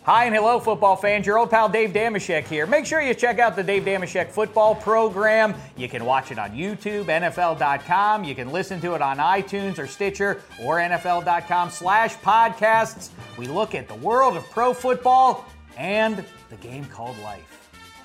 Hi and hello, football fans. Your old pal Dave Damashek here. Make sure you check out the Dave Damashek football program. You can watch it on YouTube, NFL.com. You can listen to it on iTunes or Stitcher or NFL.com/podcasts. We look at the world of pro football and the game called life.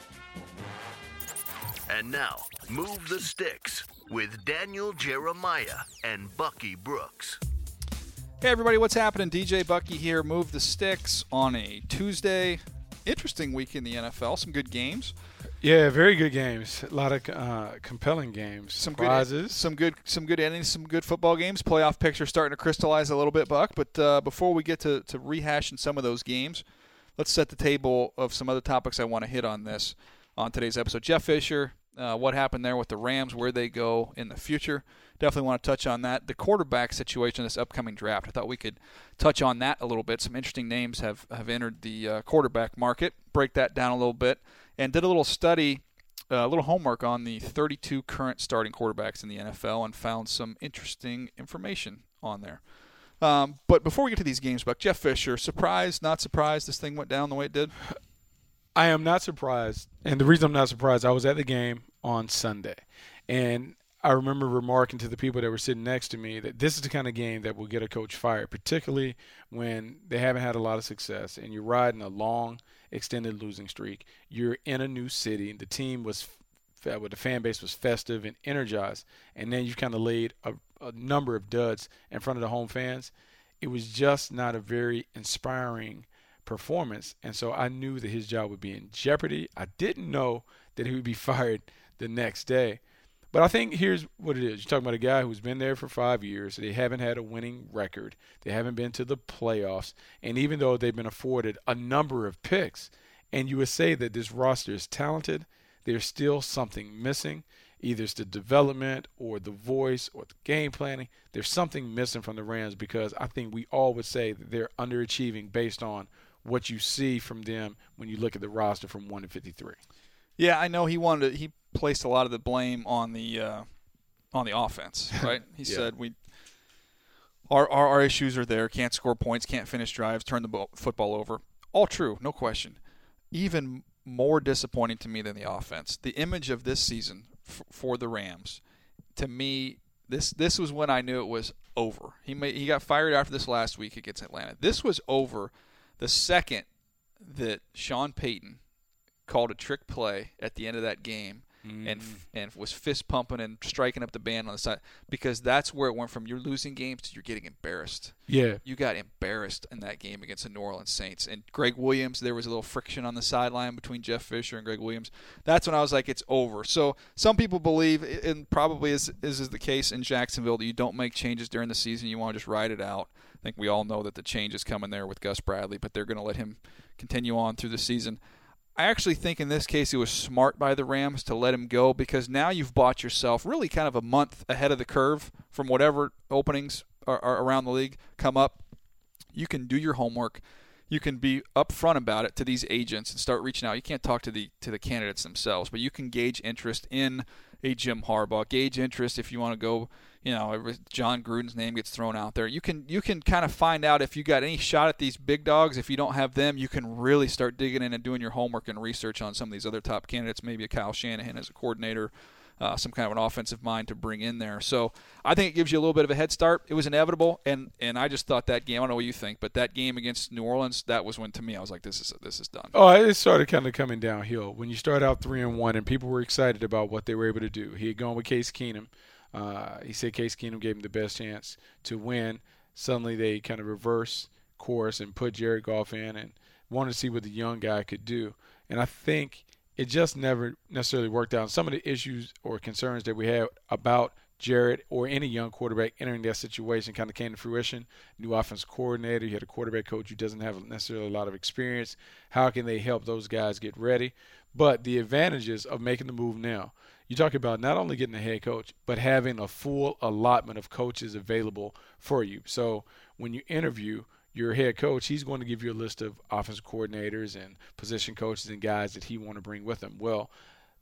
And now, Move the Sticks with Daniel Jeremiah and Bucky Brooks. Hey everybody, what's happening? DJ Bucky here. Move the Sticks on a Tuesday. Interesting week in the NFL. Some good games. Yeah, very good games. A lot of compelling games. Some surprises. Some good endings. Some good football games. Playoff picture starting to crystallize a little bit, Buck. But before we get to rehashing some of those games, let's set the table of some other topics I want to hit on today's episode. Jeff Fisher, what happened there with the Rams, where they go in the future. Definitely want to touch on that. The quarterback situation in this upcoming draft, I thought we could touch on that a little bit. Some interesting names have entered the quarterback market. Break that down a little bit. And did a little study, a little homework on the 32 current starting quarterbacks in the NFL and found some interesting information on there. But before we get to these games, Buck, Jeff Fisher, surprised, not surprised this thing went down the way it did? I am not surprised. And the reason I'm not surprised, I was at the game on Sunday. And I remember remarking to the people that were sitting next to me that this is the kind of game that will get a coach fired, particularly when they haven't had a lot of success and you're riding a long, extended losing streak. You're in a new city. The team was, with the fan base was festive and energized, and then you've kind of laid a number of duds in front of the home fans. It was just not a very inspiring performance, and so I knew that his job would be in jeopardy. I didn't know that he would be fired the next day. But I think here's what it is. You're talking about a guy who's been there for 5 years. They haven't had a winning record. They haven't been to the playoffs. And even though they've been afforded a number of picks, and you would say that this roster is talented, there's still something missing. Either it's the development or the voice or the game planning. There's something missing from the Rams because I think we all would say that they're underachieving based on what you see from them when you look at the roster from 1 to 53. Yeah, I know he placed a lot of the blame on the offense, right? He said our issues are there, can't score points, can't finish drives, turn the football over. All true, no question. Even more disappointing to me than the offense. The image of this season for the Rams, to me, this was when I knew it was over. He got fired after this last week against Atlanta. This was over the second that Sean Payton called a trick play at the end of that game and was fist pumping and striking up the band on the side, because that's where it went from you're losing games to you're getting embarrassed. Yeah. You got embarrassed in that game against the New Orleans Saints. And Greg Williams, there was a little friction on the sideline between Jeff Fisher and Greg Williams. That's when I was like, it's over. So some people believe, and probably is the case in Jacksonville, that you don't make changes during the season. You want to just ride it out. I think we all know that the change is coming there with Gus Bradley, but they're going to let him continue on through the season. I actually think in this case it was smart by the Rams to let him go, because now you've bought yourself really kind of a month ahead of the curve from whatever openings are around the league come up. You can do your homework. You can be upfront about it to these agents and start reaching out. You can't talk to the candidates themselves, but you can gauge interest in a Jim Harbaugh. Gauge interest if you want to go, John Gruden's name gets thrown out there. You can kind of find out if you got any shot at these big dogs. If you don't have them, you can really start digging in and doing your homework and research on some of these other top candidates, maybe a Kyle Shanahan as a coordinator, some kind of an offensive mind to bring in there. So I think it gives you a little bit of a head start. It was inevitable, and I just thought that game, I don't know what you think, but that game against New Orleans, that was when, to me, I was like, this is done. Oh, it started kind of coming downhill. When you start out 3-1 and people were excited about what they were able to do. He had gone with Case Keenum. He said Case Keenum gave him the best chance to win. Suddenly they kind of reverse course and put Jared Goff in and wanted to see what the young guy could do. And I think it just never necessarily worked out. Some of the issues or concerns that we had about Jared or any young quarterback entering that situation kind of came to fruition. New offensive coordinator, you had a quarterback coach who doesn't have necessarily a lot of experience. How can they help those guys get ready? But the advantages of making the move now, you talk about not only getting a head coach, but having a full allotment of coaches available for you. So when you interview your head coach, he's going to give you a list of offensive coordinators and position coaches and guys that he want to bring with him. Well,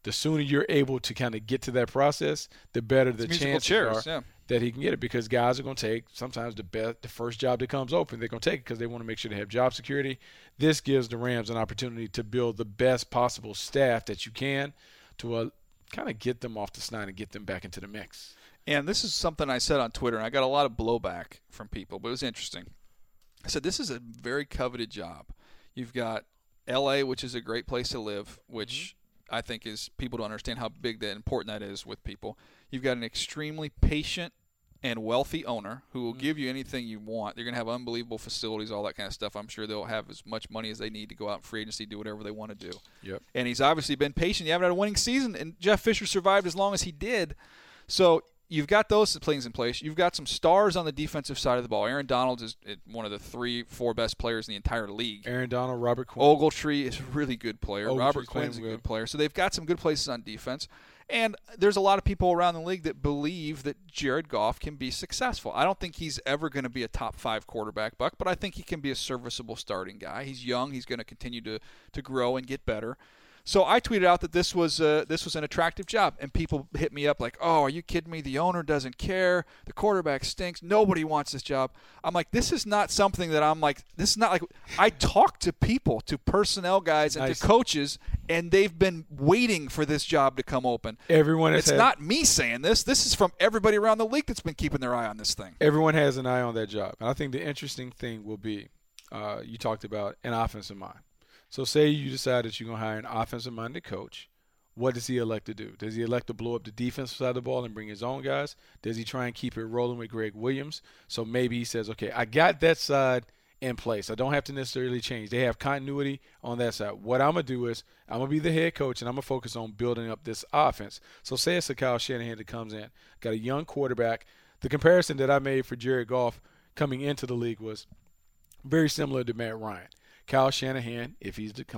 the sooner you're able to kind of get to that process, the better the chances are that he can get it, because guys are going to take sometimes the first job that comes open. They're going to take it because they want to make sure they have job security. This gives the Rams an opportunity to build the best possible staff that you can to kind of get them off the snide and get them back into the mix. And this is something I said on Twitter, and I got a lot of blowback from people, but it was interesting. I said this is a very coveted job. You've got L.A., which is a great place to live, which I think is people don't understand how big that important that is with people. You've got an extremely patient and wealthy owner who will give you anything you want. They're going to have unbelievable facilities, all that kind of stuff. I'm sure they'll have as much money as they need to go out in free agency, do whatever they want to do. Yep. And he's obviously been patient. You haven't had a winning season, and Jeff Fisher survived as long as he did. So you've got those things in place. You've got some stars on the defensive side of the ball. Aaron Donald is one of the 3-4 best players in the entire league. Aaron Donald, Robert Quinn. Ogletree is a really good player. Robert Quinn's a good player. So they've got some good places on defense. And there's a lot of people around the league that believe that Jared Goff can be successful. I don't think he's ever going to be a top 5 quarterback, Buck, but I think he can be a serviceable starting guy. He's young. He's going to continue to grow and get better. So I tweeted out that this was an attractive job, and people hit me up like, "Oh, are you kidding me? The owner doesn't care. The quarterback stinks. Nobody wants this job." I'm like, this is not something that I'm like. This is not like I talk to people, to personnel guys, and to coaches, and they've been waiting for this job to come open. It's not me saying this. This is from everybody around the league that's been keeping their eye on this thing. Everyone has an eye on that job, and I think the interesting thing will be, you talked about an offensive mind. So say you decide that you're going to hire an offensive-minded coach. What does he elect to do? Does he elect to blow up the defensive side of the ball and bring his own guys? Does he try and keep it rolling with Greg Williams? So maybe he says, okay, I got that side in place. I don't have to necessarily change. They have continuity on that side. What I'm going to do is I'm going to be the head coach, and I'm going to focus on building up this offense. So say it's a Kyle Shanahan that comes in, got a young quarterback. The comparison that I made for Jared Goff coming into the league was very similar to Matt Ryan. Kyle Shanahan, if he's the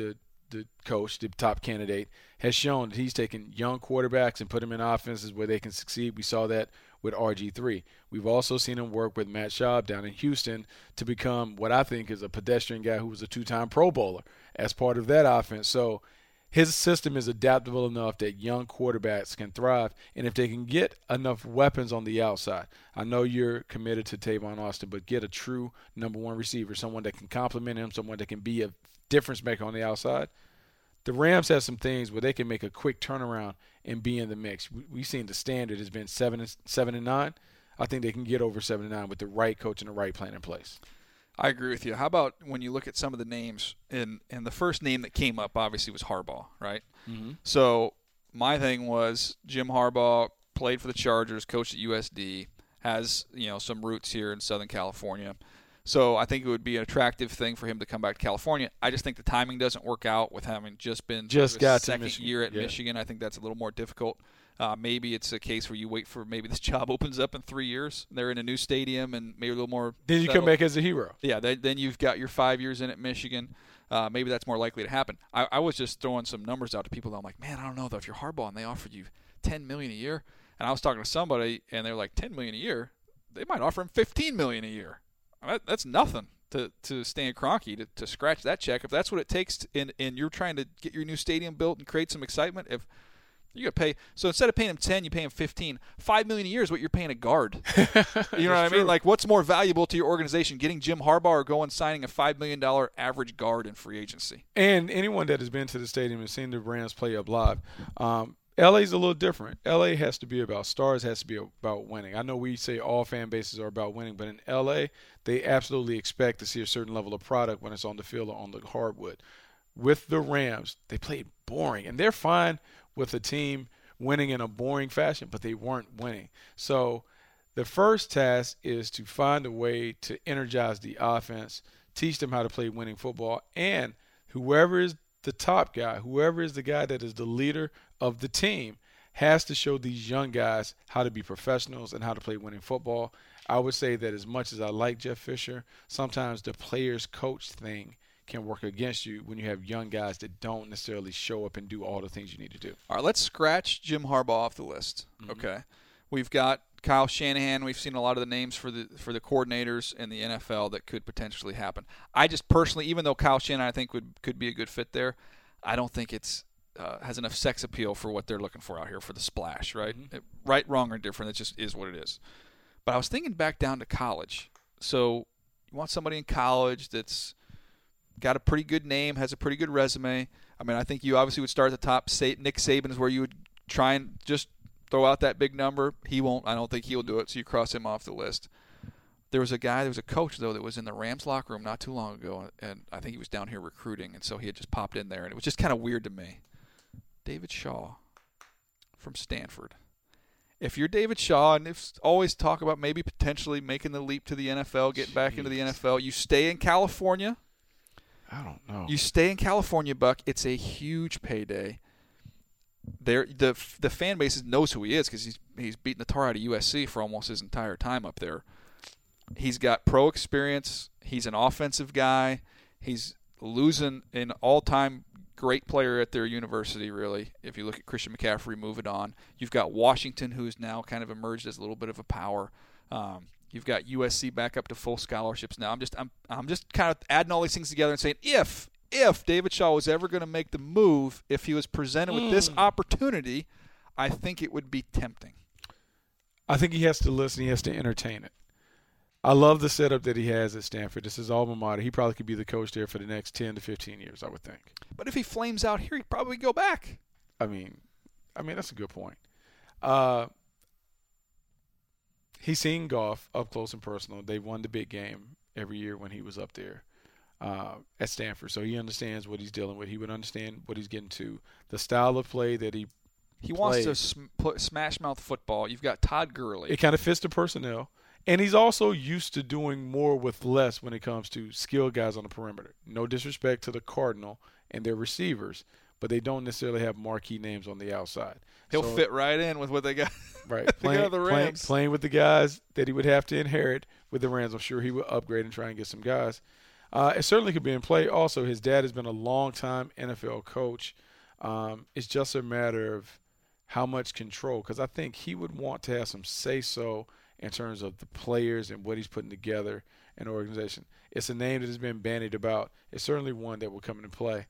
coach, the top candidate, has shown that he's taken young quarterbacks and put them in offenses where they can succeed. We saw that with RG3. We've also seen him work with Matt Schaub down in Houston to become what I think is a pedestrian guy who was a 2-time Pro Bowler as part of that offense. So his system is adaptable enough that young quarterbacks can thrive, and if they can get enough weapons on the outside. I know you're committed to Tavon Austin, but get a true number 1 receiver, someone that can complement him, someone that can be a difference maker on the outside. The Rams have some things where they can make a quick turnaround and be in the mix. We've seen the standard has been 7-9. I think they can get over 7-9 with the right coach and the right plan in place. I agree with you. How about when you look at some of the names, and the first name that came up obviously was Harbaugh, right? Mm-hmm. So my thing was Jim Harbaugh played for the Chargers, coached at USD, has some roots here in Southern California. So I think it would be an attractive thing for him to come back to California. I just think the timing doesn't work out with having just been his second year at Michigan. I think that's a little more difficult. Maybe it's a case where you wait for maybe this job opens up in 3 years. They're in a new stadium and maybe a little more. Then you come back as a hero. Yeah, then you've got your 5 years in at Michigan. Maybe that's more likely to happen. I was just throwing some numbers out to people. That I'm like, man, I don't know though. If you're Harbaugh and they offered you $10 million a year, and I was talking to somebody and they're like, $10 million a year, they might offer him $15 million a year. That's nothing to Stan Kroenke to scratch that check. If that's what it takes, and you're trying to get your new stadium built and create some excitement, if you got to pay, so instead of paying him 10, you pay him 15. $5 million a year is what you're paying a guard. You know what I mean? Like, what's more valuable to your organization, getting Jim Harbaugh or going signing a $5 million average guard in free agency? And anyone that has been to the stadium and seen the Rams play up live, LA's a little different. LA has to be about stars, has to be about winning. I know we say all fan bases are about winning, but in LA, they absolutely expect to see a certain level of product when it's on the field or on the hardwood. With the Rams, they played boring, and they're fine with a team winning in a boring fashion, but they weren't winning. So the first task is to find a way to energize the offense, teach them how to play winning football, and whoever is the top guy, whoever is the guy that is the leader of the team, has to show these young guys how to be professionals and how to play winning football. I would say that as much as I like Jeff Fisher, sometimes the players coach thing can work against you when you have young guys that don't necessarily show up and do all the things you need to do. All right, let's scratch Jim Harbaugh off the list. Mm-hmm. Okay. We've got Kyle Shanahan. We've seen a lot of the names for the coordinators in the NFL that could potentially happen. I just personally, even though Kyle Shanahan I think could be a good fit there, I don't think it's has enough sex appeal for what they're looking for out here for the splash, right? Mm-hmm. Right, wrong, or different. It just is what it is. But I was thinking back down to college. So you want somebody in college that's got a pretty good name, has a pretty good resume. I mean, I think you obviously would start at the top. Nick Saban is where you would try and just throw out that big number. He won't. I don't think he'll do it, so you cross him off the list. There was a coach, though, that was in the Rams locker room not too long ago, and I think he was down here recruiting, and so he had just popped in there, and it was just kind of weird to me. David Shaw from Stanford. If you're David Shaw, and if always talk about maybe potentially making the leap to the NFL, getting back into the NFL, you stay in California. I don't know. You stay in California, Buck. It's a huge payday. The fan base knows who he is because he's beaten the tar out of USC for almost his entire time up there. He's got pro experience. He's an offensive guy. He's losing an all-time great player at their university, really. If you look at Christian McCaffrey, move it on. You've got Washington, who's now kind of emerged as a little bit of a power. You've got USC back up to full scholarships now. I'm just kind of adding all these things together and saying if David Shaw was ever going to make the move, if he was presented with this opportunity, I think it would be tempting. I think he has to listen. He has to entertain it. I love the setup that he has at Stanford. This is alma mater. He probably could be the coach there for the next 10 to 15 years, I would think. But if he flames out here, he'd probably go back. I mean, that's a good point. He's seen Goff up close and personal. They won the big game every year when he was up there at Stanford. So he understands what he's dealing with. He would understand what he's getting to. The style of play that he wants to smash mouth football. You've got Todd Gurley. It kind of fits the personnel. And he's also used to doing more with less when it comes to skilled guys on the perimeter. No disrespect to the Cardinal and their receivers, but they don't necessarily have marquee names on the outside. He'll fit right in with what they got. Right. Playing with the guys that he would have to inherit with the Rams. I'm sure he will upgrade and try and get some guys. It certainly could be in play. Also, his dad has been a long-time NFL coach. It's just a matter of how much control, because I think he would want to have some say-so in terms of the players and what he's putting together in the organization. It's a name that has been bandied about. It's certainly one that will come into play.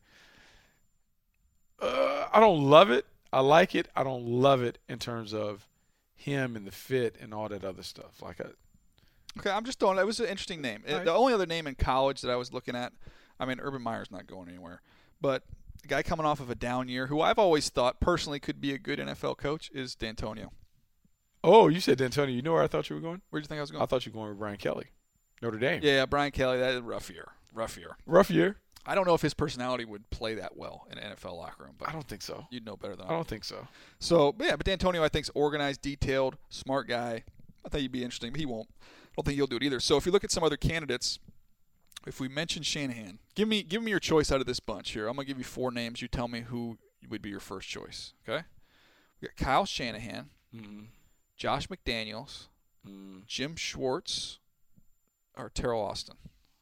I don't love it. I like it. I don't love it in terms of him and the fit and all that other stuff. Okay, I'm just throwing it. It was an interesting name. Right. The only other name in college that I was looking at, I mean, Urban Meyer's not going anywhere, but the guy coming off of a down year who I've always thought personally could be a good NFL coach is D'Antonio. Oh, you said D'Antonio. You know where I thought you were going? Where did you think I was going? I thought you were going with Brian Kelly, Notre Dame. Yeah, Brian Kelly. That is a rough year. Rough year. I don't know if his personality would play that well in an NFL locker room. But I don't think so. You'd know better than I don't think so. So, but D'Antonio, I think, is organized, detailed, smart guy. I think he'd be interesting, but he won't. I don't think he'll do it either. So if you look at some other candidates, if we mention Shanahan, give me your choice out of this bunch here. I'm going to give you 4 names. You tell me who would be your first choice, okay? We got Kyle Shanahan. Mm-hmm. Josh McDaniels, Jim Schwartz, or Terrell Austin?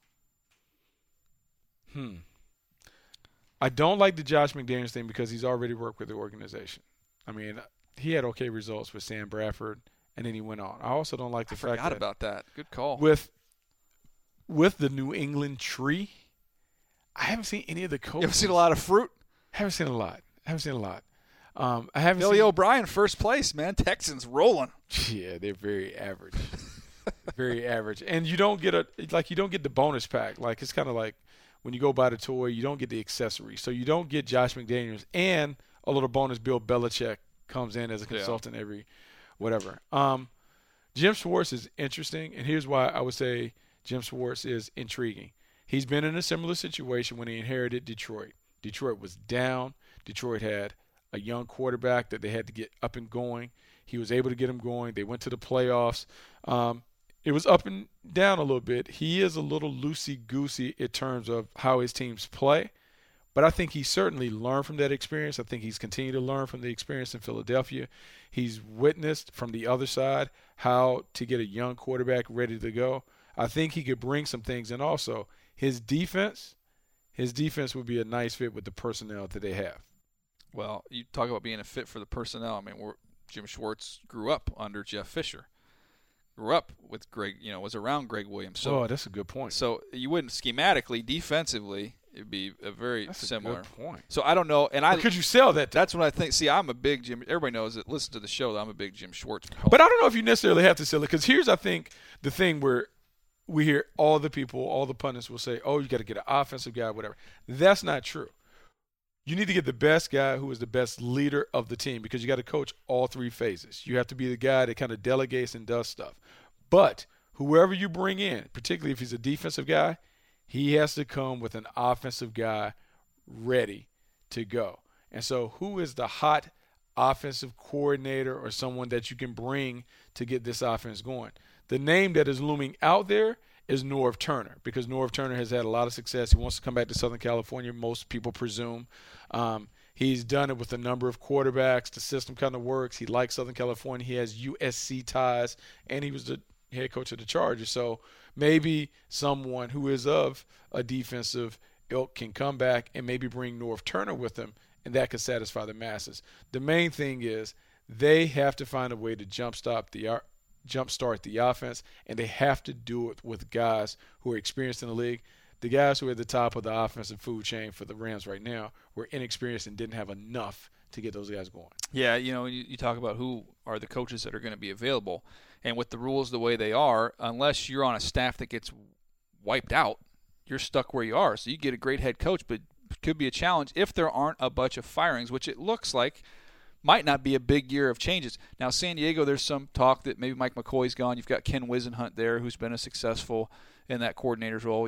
I don't like the Josh McDaniels thing because he's already worked with the organization. I mean, he had okay results with Sam Bradford, and then he went on. I also don't like the fact that – I forgot about that. Good call. With the New England tree, I haven't seen any of the coaches. You haven't seen a lot of fruit? Haven't seen a lot. Billy O'Brien, first place, man. Texans rolling. Yeah, they're very average. Very average. And you don't get the bonus pack. Like, it's kind of like when you go buy the toy, you don't get the accessory. So you don't get Josh McDaniels and a little bonus. Bill Belichick comes in as a consultant every whatever. Jim Schwartz is interesting, and here's why I would say Jim Schwartz is intriguing. He's been in a similar situation when he inherited Detroit. Detroit was down. Detroit had a young quarterback that they had to get up and going. He was able to get him going. They went to the playoffs. It was up and down a little bit. He is a little loosey-goosey in terms of how his teams play. But I think he certainly learned from that experience. I think he's continued to learn from the experience in Philadelphia. He's witnessed from the other side how to get a young quarterback ready to go. I think he could bring some things. And also, his defense would be a nice fit with the personnel that they have. Well, you talk about being a fit for the personnel. I mean, Jim Schwartz grew up under Jeff Fisher. Grew up with Greg, was around Greg Williams. So, that's a good point. So you wouldn't schematically, defensively, It'd be a very That's similar. a good point. So I don't know, and Could you sell that? That's what I think. See, I'm a big Jim. Everybody knows that. Listen to the show. That I'm a big Jim Schwartz. But I don't know if you necessarily have to sell it, because here's, I think, the thing where we hear all the people, all the pundits will say, "Oh, you got to get an offensive guy, whatever." That's not true. You need to get the best guy who is the best leader of the team, because you got to coach all three phases. You have to be the guy that kind of delegates and does stuff. But whoever you bring in, particularly if he's a defensive guy, he has to come with an offensive guy ready to go. And so who is the hot offensive coordinator or someone that you can bring to get this offense going? The name that is looming out there is Norv Turner, because Norv Turner has had a lot of success. He wants to come back to Southern California, most people presume. He's done it with a number of quarterbacks. The system kind of works. He likes Southern California. He has USC ties, and he was the head coach of the Chargers. So maybe someone who is of a defensive ilk can come back and maybe bring Norv Turner with him, and that could satisfy the masses. The main thing is they have to find a way to jumpstart the offense, and they have to do it with guys who are experienced in the league. The guys who are at the top of the offensive food chain for the Rams right now were inexperienced and didn't have enough to get those guys going. Yeah, you talk about who are the coaches that are going to be available, and with the rules the way they are, unless you're on a staff that gets wiped out, you're stuck where you are. So you get a great head coach, but it could be a challenge if there aren't a bunch of firings, which it looks like might not be a big year of changes. Now, San Diego, there's some talk that maybe Mike McCoy's gone. You've got Ken Wisenhunt there, who's been a successful in that coordinator's role.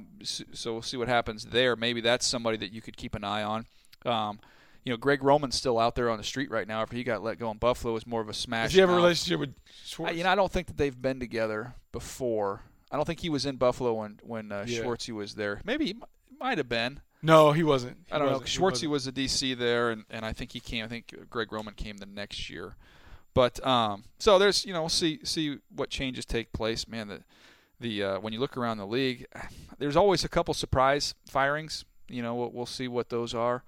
So we'll see what happens there. Maybe that's somebody that you could keep an eye on. Greg Roman's still out there on the street right now after he got let go in Buffalo. Is more of a smash. Does he have a relationship with Schwartz? I don't think that they've been together before. I don't think he was in Buffalo when Schwartzy was there. Maybe he might have been. No, he wasn't. I don't know. Schwartzy was the DC there, and I think he came. I think Greg Roman came the next year. But so there's we'll see what changes take place. Man, the when you look around the league, there's always a couple surprise firings. We'll see what those are.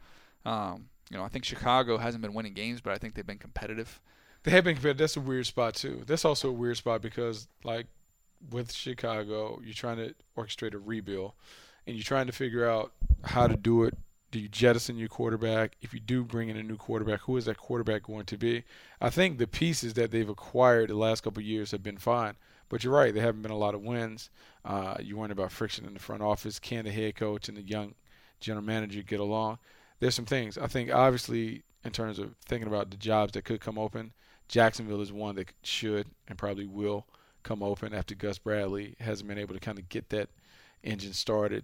I think Chicago hasn't been winning games, but I think they've been competitive. They have been competitive. That's a weird spot too. That's also a weird spot because like with Chicago, you're trying to orchestrate a rebuild. And you're trying to figure out how to do it. Do you jettison your quarterback? If you do bring in a new quarterback, who is that quarterback going to be? I think the pieces that they've acquired the last couple of years have been fine. But you're right, there haven't been a lot of wins. You worry about friction in the front office. Can the head coach and the young general manager get along? There's some things. I think obviously in terms of thinking about the jobs that could come open, Jacksonville is one that should and probably will come open after Gus Bradley hasn't been able to kind of get that engine started.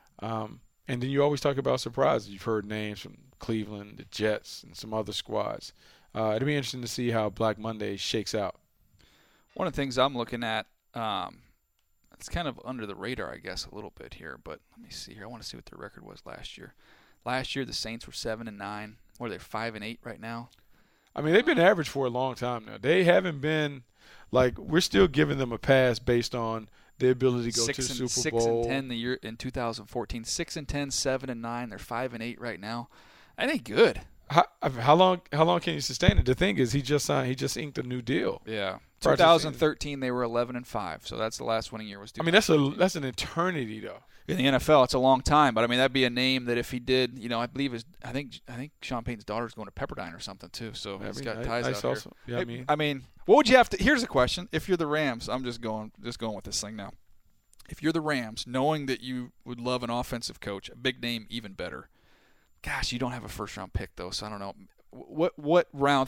And then you always talk about surprises. You've heard names from Cleveland, the Jets, and some other squads. It'll be interesting to see how Black Monday shakes out. One of the things I'm looking at, it's kind of under the radar, I guess, a little bit here. But let me see here. I want to see what their record was last year. Last year, the Saints were 7-9. What are they, 5-8 right now? I mean, they've been average for a long time now. They haven't been like we're still giving them a pass based on the ability to go to the Super Bowl. 6-10 the year in 2014. 6-10, 7-9. They're 5-8 right now. That ain't good. How long can you sustain it? The thing is, he just inked a new deal. Yeah. 2013 they were 11-5. So that's the last winning year was. I mean, that's an eternity though. In the NFL, it's a long time, but I mean that'd be a name that if he did, I believe I think Sean Payton's daughter's going to Pepperdine or something too. So he's got ties out also. here. Yeah, I mean, what would you have to? Here's a question: if you're the Rams, I'm just going with this thing now. If you're the Rams, knowing that you would love an offensive coach, a big name, even better. Gosh, you don't have a first-round pick though, so I don't know. What round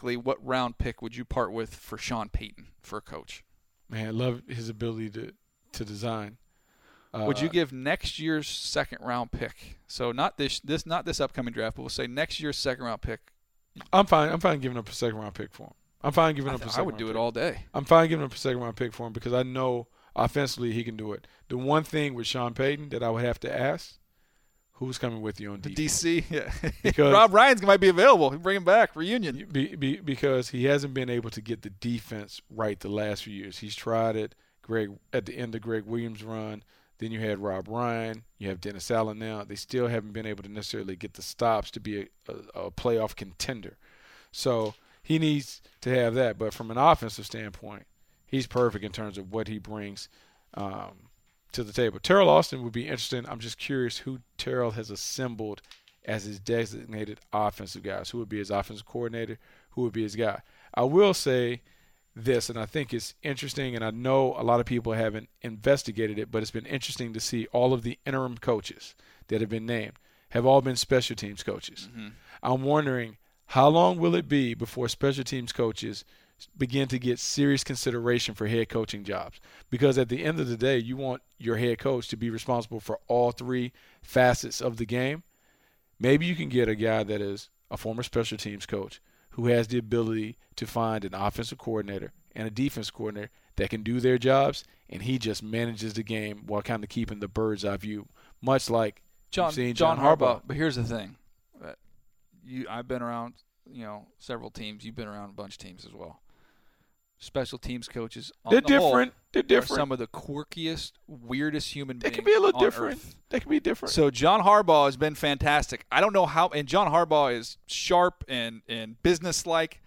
pick would you part with for Sean Payton for a coach? Man, I love his ability to design. Would you give next year's second-round pick? So not this upcoming draft, but we'll say next year's second-round pick. I'm fine giving up a second-round pick for him. I'm fine giving up a second-round pick. I would do it all day. I'm fine giving up a second-round pick for him because I know offensively he can do it. The one thing with Sean Payton that I would have to ask, who's coming with you on defense? DC, yeah. Because Rob Ryan's might be available. Bring him back. Reunion. Because he hasn't been able to get the defense right the last few years. He's tried it. At the end of Greg Williams' run, then you had Rob Ryan. You have Dennis Allen now. They still haven't been able to necessarily get the stops to be a playoff contender. So he needs to have that. But from an offensive standpoint, he's perfect in terms of what he brings to the table. Terrell Austin would be interesting. I'm just curious who Terrell has assembled as his designated offensive guys. Who would be his offensive coordinator? Who would be his guy? I will say this, and I think it's interesting, and I know a lot of people haven't investigated it, but it's been interesting to see all of the interim coaches that have been named have all been special teams coaches. Mm-hmm. I'm wondering, how long will it be before special teams coaches begin to get serious consideration for head coaching jobs? Because at the end of the day, you want your head coach to be responsible for all three facets of the game. Maybe you can get a guy that is a former special teams coach who has the ability to find an offensive coordinator and a defense coordinator that can do their jobs, and he just manages the game while kind of keeping the bird's eye view, much like John Harbaugh. But here's the thing. I've been around, several teams. You've been around a bunch of teams as well. Special teams coaches They're different. Are some of the quirkiest, weirdest human beings. They can be a little different. Earth. They can be different. So John Harbaugh has been fantastic. I don't know how, and John Harbaugh is sharp and businesslike.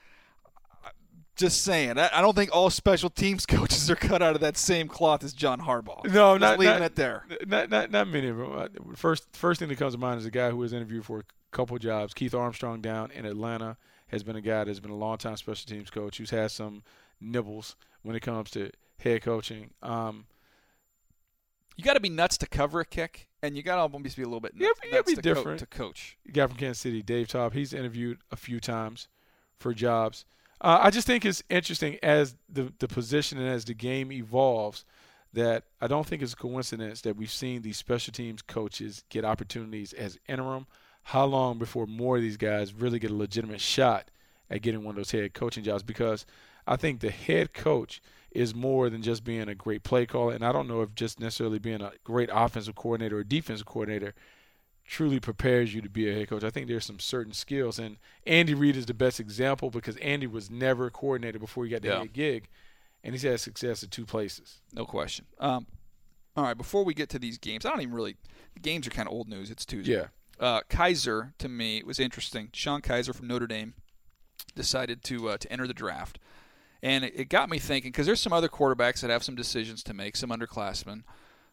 Just saying. I don't think all special teams coaches are cut out of that same cloth as John Harbaugh. No, just leaving it there. Not many of them. First thing that comes to mind is a guy who was interviewed for a couple jobs. Keith Armstrong down in Atlanta has been a guy that's been a long-time special teams coach who's had some nibbles when it comes to head coaching. You got to be nuts to cover a kick, and you got to almost be a little bit nuts, to coach. The guy from Kansas City, Dave Taub, he's interviewed a few times for jobs. I just think it's interesting as the position and as the game evolves that I don't think it's a coincidence that we've seen these special teams coaches get opportunities as interim. How long before more of these guys really get a legitimate shot at getting one of those head coaching jobs? Because I think the head coach is more than just being a great play caller, and I don't know if just necessarily being a great offensive coordinator or defensive coordinator truly prepares you to be a head coach. I think there's some certain skills, and Andy Reid is the best example because Andy was never a coordinator before he got the head gig, and he's had success at two places. No question. All right, before we get to these games, the games are kind of old news. It's Tuesday. Yeah. Kaiser, to me, it was interesting. Sean Kaiser from Notre Dame decided to enter the draft. And it got me thinking, because there's some other quarterbacks that have some decisions to make, some underclassmen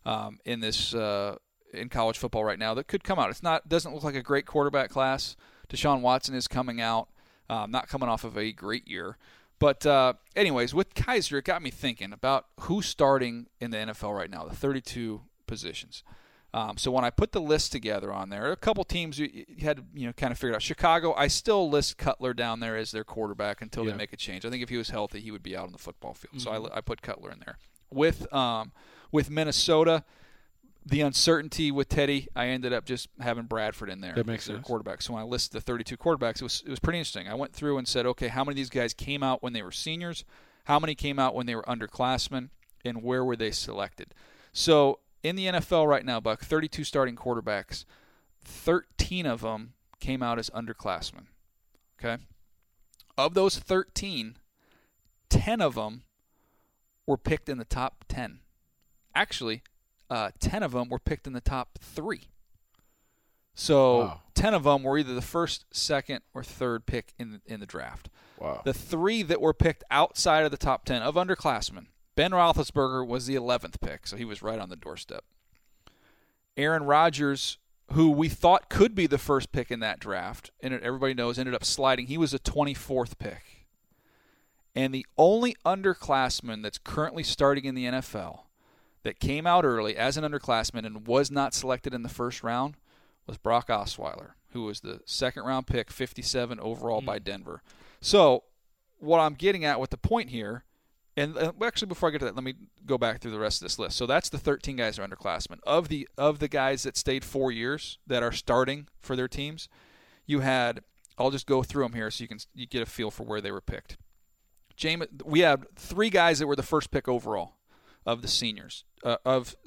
in college football right now that could come out. Doesn't look like a great quarterback class. Deshaun Watson is coming out, not coming off of a great year. But anyways, with Kaiser, it got me thinking about who's starting in the NFL right now, the 32 positions. So when I put the list together on there, a couple teams you had to kind of figure it out. Chicago, I still list Cutler down there as their quarterback until they make a change. I think if he was healthy, he would be out on the football field. Mm-hmm. So I put Cutler in there. With Minnesota, the uncertainty with Teddy, I ended up just having Bradford in there. That makes sense. Quarterback. So when I listed the 32 quarterbacks, it was pretty interesting. I went through and said, okay, how many of these guys came out when they were seniors? How many came out when they were underclassmen? And where were they selected? So in the NFL right now, Buck, 32 starting quarterbacks, 13 of them came out as underclassmen. Okay? Of those 13, 10 of them were picked in the top 10. Actually, 10 of them were picked in the top 3. So wow. 10 of them were either the first, second, or third pick in the draft. Wow. The 3 that were picked outside of the top 10 of underclassmen, Ben Roethlisberger was the 11th pick, so he was right on the doorstep. Aaron Rodgers, who we thought could be the first pick in that draft, and everybody knows ended up sliding. He was a 24th pick. And the only underclassman that's currently starting in the NFL that came out early as an underclassman and was not selected in the first round was Brock Osweiler, who was the second-round pick, 57 overall by Denver. So what I'm getting at with the point here, and actually before I get to that, let me go back through the rest of this list. So that's the 13 guys who are underclassmen. Of the guys that stayed 4 years that are starting for their teams, you had, I'll just go through them here so you get a feel for where they were picked. We had 3 guys that were the first pick overall of the seniors. 2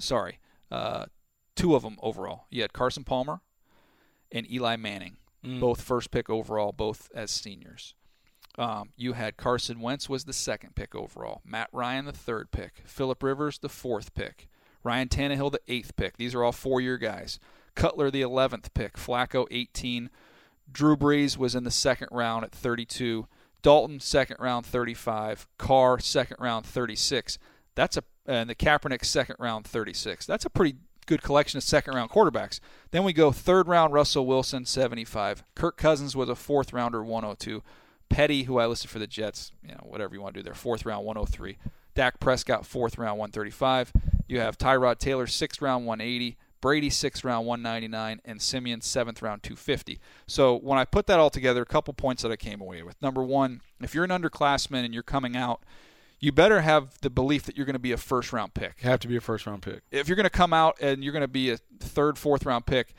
of them overall. You had Carson Palmer and Eli Manning, both first pick overall, both as seniors. You had Carson Wentz was the second pick overall. Matt Ryan, the third pick. Phillip Rivers, the fourth pick. Ryan Tannehill, the 8th pick. These are all 4-year guys. Cutler, the 11th pick. Flacco, 18. Drew Brees was in the second round at 32. Dalton, second round, 35. Carr, second round, 36. and the Kaepernick second round 36. That's a pretty good collection of second round quarterbacks. Then we go third round Russell Wilson 75. Kirk Cousins was a fourth rounder 102. Petty, who I listed for the Jets, whatever you want to do there, fourth round 103. Dak Prescott fourth round 135. You have Tyrod Taylor sixth round 180. Brady sixth round 199, and Simeon seventh round 250. So when I put that all together, a couple points that I came away with. Number one, if you're an underclassman and you're coming out, you better have the belief that you're going to be a first-round pick. You have to be a first-round pick. If you're going to come out and you're going to be a third, fourth-round pick,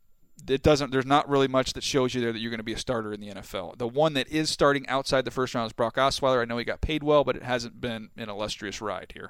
there's not really much that shows you there that you're going to be a starter in the NFL. The one that is starting outside the first round is Brock Osweiler. I know he got paid well, but it hasn't been an illustrious ride here.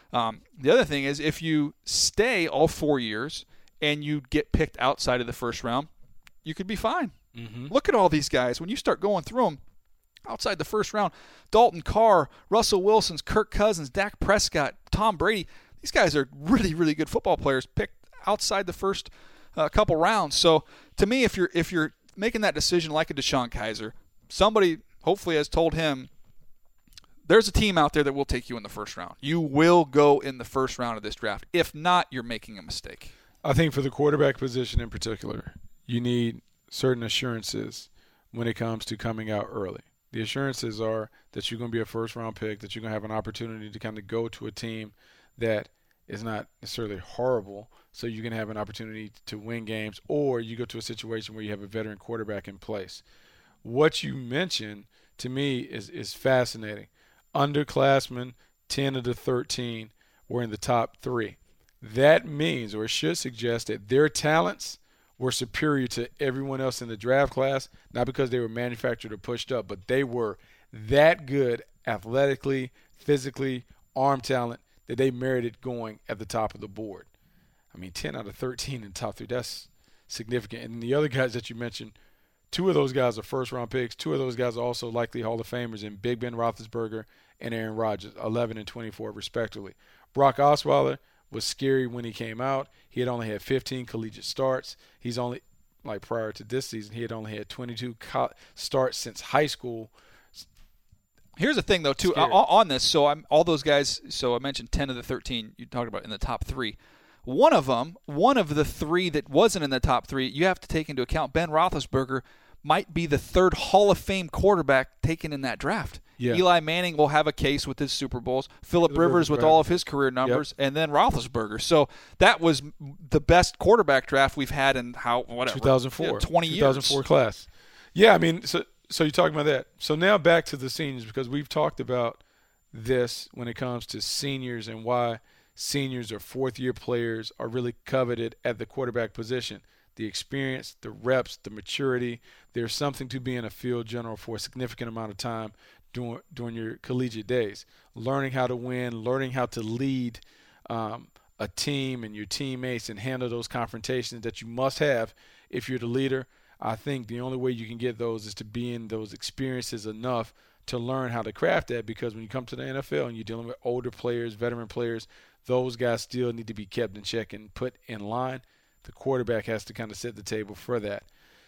The other thing is if you stay all 4 years and you get picked outside of the first round, you could be fine. Mm-hmm. Look at all these guys. When you start going through them, outside the first round, Dalton Carr, Russell Wilson, Kirk Cousins, Dak Prescott, Tom Brady, these guys are really, really good football players picked outside the first couple rounds. So to me, if you're making that decision like a DeShone Kizer, somebody hopefully has told him, there's a team out there that will take you in the first round. You will go in the first round of this draft. If not, you're making a mistake. I think for the quarterback position in particular, you need certain assurances when it comes to coming out early. The assurances are that you're going to be a first-round pick, that you're going to have an opportunity to kind of go to a team that is not necessarily horrible, so you can have an opportunity to win games, or you go to a situation where you have a veteran quarterback in place. What you mentioned, to me, is fascinating. Underclassmen, 10 of the 13 were in the top 3. That means, or it should suggest, that their talents were superior to everyone else in the draft class, not because they were manufactured or pushed up, but they were that good athletically, physically, arm talent, that they merited going at the top of the board. I mean, 10 out of 13 in the top 3, that's significant. And the other guys that you mentioned, 2 of those guys are first-round picks. 2 of those guys are also likely Hall of Famers in Big Ben Roethlisberger and Aaron Rodgers, 11 and 24 respectively. Brock Osweiler was scary when he came out. He had only had 15 collegiate starts. He's only, prior to this season, he had only had 22 starts since high school. Here's the thing, though, too, on this. So all those guys, so I mentioned 10 of the 13 you talked about in the top 3. One of the 3 that wasn't in the top 3, you have to take into account Ben Roethlisberger might be the third Hall of Fame quarterback taken in that draft. Yeah. Eli Manning will have a case with his Super Bowls. Phillip Rivers with all of his career numbers, and then Roethlisberger. So that was the best quarterback draft we've had in 2004, 20 years. 2004 class. Yeah, I mean, so you're talking about that. So now back to the seniors, because we've talked about this when it comes to seniors and why seniors or fourth-year players are really coveted at the quarterback position. The experience, the reps, the maturity. There's something to being a field general for a significant amount of time during your collegiate days. Learning how to win, learning how to lead a team and your teammates and handle those confrontations that you must have if you're the leader. I think the only way you can get those is to be in those experiences enough to learn how to craft that, because when you come to the NFL and you're dealing with older players, veteran players, those guys still need to be kept in check and put in line. The quarterback has to kind of set the table for that.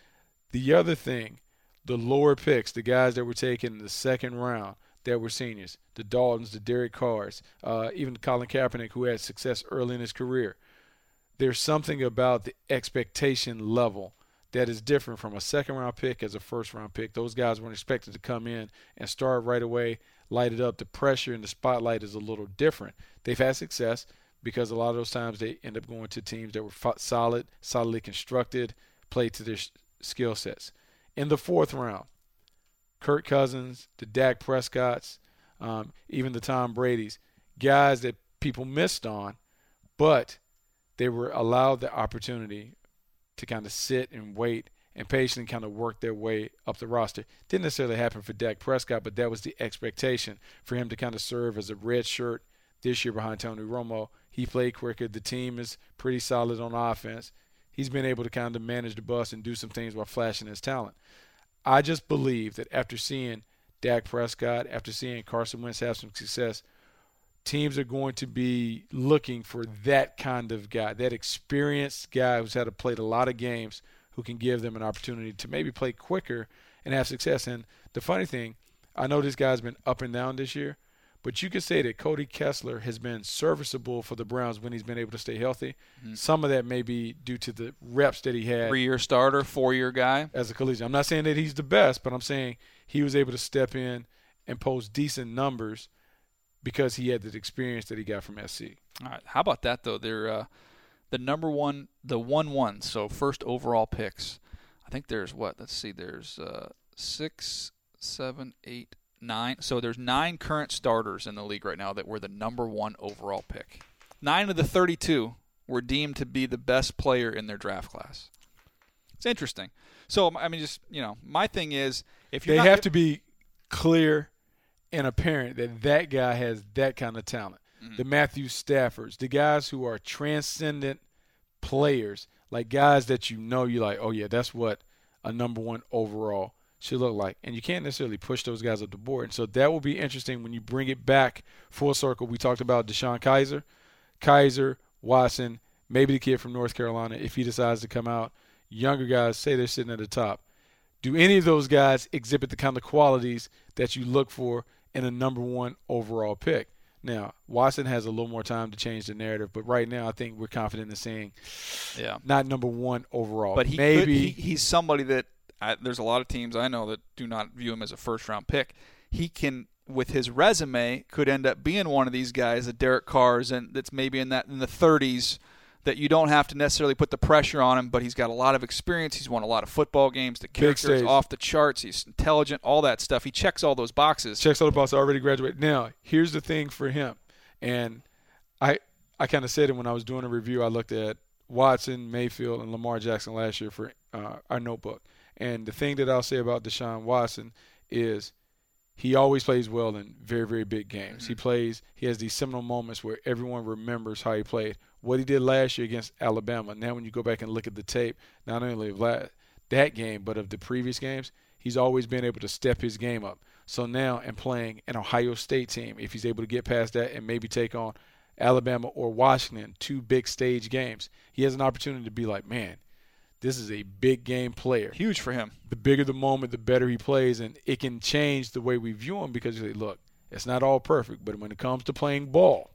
The other thing, the lower picks, the guys that were taken in the second round that were seniors, the Daltons, the Derek Carrs, even Colin Kaepernick, who had success early in his career. There's something about the expectation level that is different from a second-round pick as a first-round pick. Those guys weren't expected to come in and start right away, light it up. The pressure and the spotlight is a little different. They've had success because a lot of those times they end up going to teams that were solidly constructed, played to their skill sets. In the fourth round, Kirk Cousins, the Dak Prescotts, even the Tom Bradys, guys that people missed on, but they were allowed the opportunity to kind of sit and wait and patiently kind of work their way up the roster. Didn't necessarily happen for Dak Prescott, but that was the expectation for him to kind of serve as a red shirt this year behind Tony Romo. He played quicker. The team is pretty solid on offense. He's been able to kind of manage the bus and do some things while flashing his talent. I just believe that after seeing Dak Prescott, after seeing Carson Wentz have some success, teams are going to be looking for that kind of guy, that experienced guy who's had to play a lot of games, who can give them an opportunity to maybe play quicker and have success. And the funny thing, I know this guy's been up and down this year, But you could say that Cody Kessler has been serviceable for the Browns when he's been able to stay healthy. Some of that may be due to the reps that he had. 3-year starter, 4-year guy. As a collegiate. I'm not saying that he's the best, but I'm saying he was able to step in and post decent numbers because he had the experience that he got from SC. All right. How about that, though? They're the number one, the 1-1, so first overall picks. I think there's what? Let's see. There's 6, 7, 8, 9. So there's 9 current starters in the league right now that were the number 1 overall pick. 9 of the 32 were deemed to be the best player in their draft class. It's interesting. So, I mean, just, my thing is, if you're they have to be clear and apparent that that guy has that kind of talent. The Matthew Staffords, the guys who are transcendent players, like guys that you're like, oh, yeah, that's what a number 1 overall should look like. And you can't necessarily push those guys up the board. And so that will be interesting when you bring it back full circle. We talked about Deshaun Kaiser, Watson, maybe the kid from North Carolina if he decides to come out. Younger guys, say they're sitting at the top. Do any of those guys exhibit the kind of qualities that you look for in a number 1 overall pick? Now, Watson has a little more time to change the narrative, but right now I think we're confident in saying not number 1 overall. But he's somebody that there's a lot of teams I know that do not view him as a first-round pick. He can, with his resume, could end up being one of these guys, the Derek Carrs, and that's maybe in the 30s, that you don't have to necessarily put the pressure on him, but he's got a lot of experience. He's won a lot of football games. The character's off the charts. He's intelligent, all that stuff. He checks all those boxes. Checks all the boxes, already graduated. Now, here's the thing for him, and I kind of said it when I was doing a review. I looked at Watson, Mayfield, and Lamar Jackson last year for our notebook. And the thing that I'll say about Deshaun Watson is he always plays well in very, very big games. He has these seminal moments where everyone remembers how he played. What he did last year against Alabama. Now when you go back and look at the tape, not only of that game, but of the previous games, he's always been able to step his game up. So now in playing an Ohio State team, if he's able to get past that and maybe take on Alabama or Washington, 2 big stage games, he has an opportunity to be like, man, this is a big game player. Huge for him. The bigger the moment, the better he plays, and it can change the way we view him because you say, look, it's not all perfect, but when it comes to playing ball,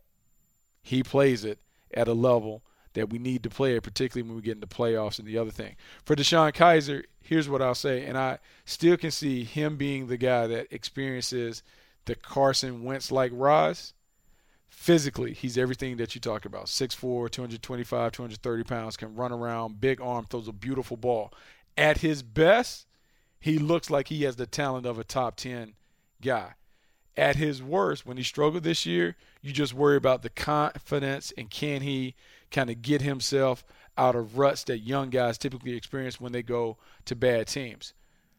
he plays it at a level that we need to play it, particularly when we get into playoffs and the other thing. For Deshaun Kaiser, here's what I'll say, and I still can see him being the guy that experiences the Carson Wentz-like rise. Physically, he's everything that you talk about. 6'4", 225, 230 pounds, can run around, big arm, throws a beautiful ball. At his best, he looks like he has the talent of a top 10 guy. At his worst, when he struggled this year, you just worry about the confidence and can he kind of get himself out of ruts that young guys typically experience when they go to bad teams.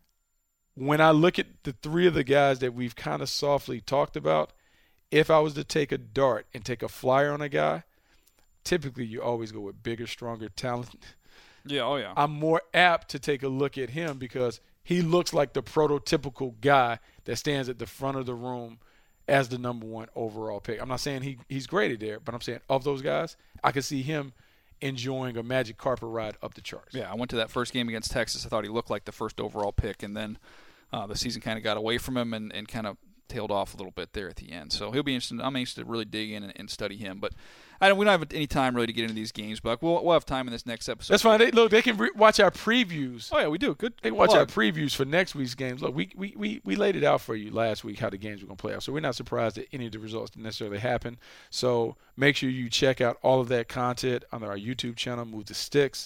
When I look at the 3 of the guys that we've kind of softly talked about, if I was to take a dart and take a flyer on a guy, typically you always go with bigger, stronger talent. Yeah, oh yeah. I'm more apt to take a look at him because he looks like the prototypical guy that stands at the front of the room as the number 1 overall pick. I'm not saying he's graded there, but I'm saying of those guys, I could see him enjoying a magic carpet ride up the charts. Yeah, I went to that first game against Texas. I thought he looked like the first overall pick, and then the season kind of got away from him and kind of tailed off a little bit there at the end. So he'll be interesting. I'm anxious to really dig in and study him. But we don't have any time really to get into these games, Buck. We'll have time in this next episode. That's fine. They can watch our previews. Oh, yeah, we do. Good. They can watch our previews for next week's games. Look, we laid it out for you last week how the games were going to play out. So we're not surprised that any of the results didn't necessarily happen. So make sure you check out all of that content on our YouTube channel, Move the Sticks.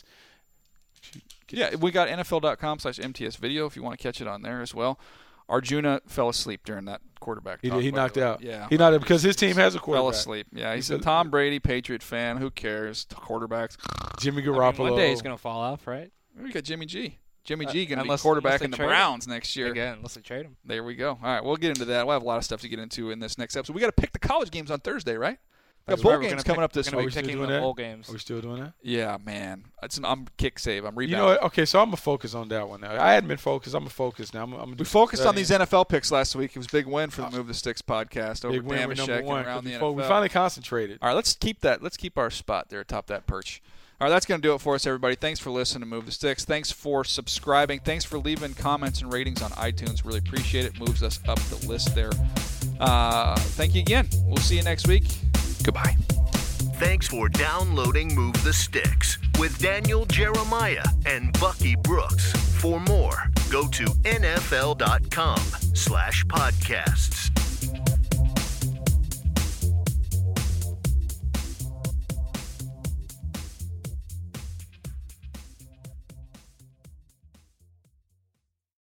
Yeah, we got NFL.com/MTS video if you want to catch it on there as well. Arjuna fell asleep during that quarterback. He knocked out. Yeah. He knocked out because his team has a quarterback. Fell asleep. Yeah, he's a Tom Brady Patriot fan. Who cares? Quarterbacks. Jimmy Garoppolo. One day he's going to fall off, right? We got Jimmy G. Jimmy G going to be quarterback in the Browns next year. Again, unless they trade him. There we go. All right, we'll get into that. We'll have a lot of stuff to get into in this next episode. We got to pick the college games on Thursday, right? We got bowl games coming up this week. We're picking the bowl games. Are we still doing that? Yeah, man. I'm kick save. I'm rebounding. You know what? Okay, so I'm going to focus on that one now. I hadn't been focused. I'm going to focus now. We focused on these NFL picks last week. It was a big win for the Move the Sticks podcast over Damashek and around the NFL. We finally concentrated. All right, let's keep that. Let's keep our spot there atop that perch. All right, that's going to do it for us, everybody. Thanks for listening to Move the Sticks. Thanks for subscribing. Thanks for leaving comments and ratings on iTunes. Really appreciate it. Moves us up the list there. Thank you again. We'll see you next week. Goodbye. Thanks for downloading Move the Sticks with Daniel Jeremiah and Bucky Brooks. For more, go to NFL.com/podcasts.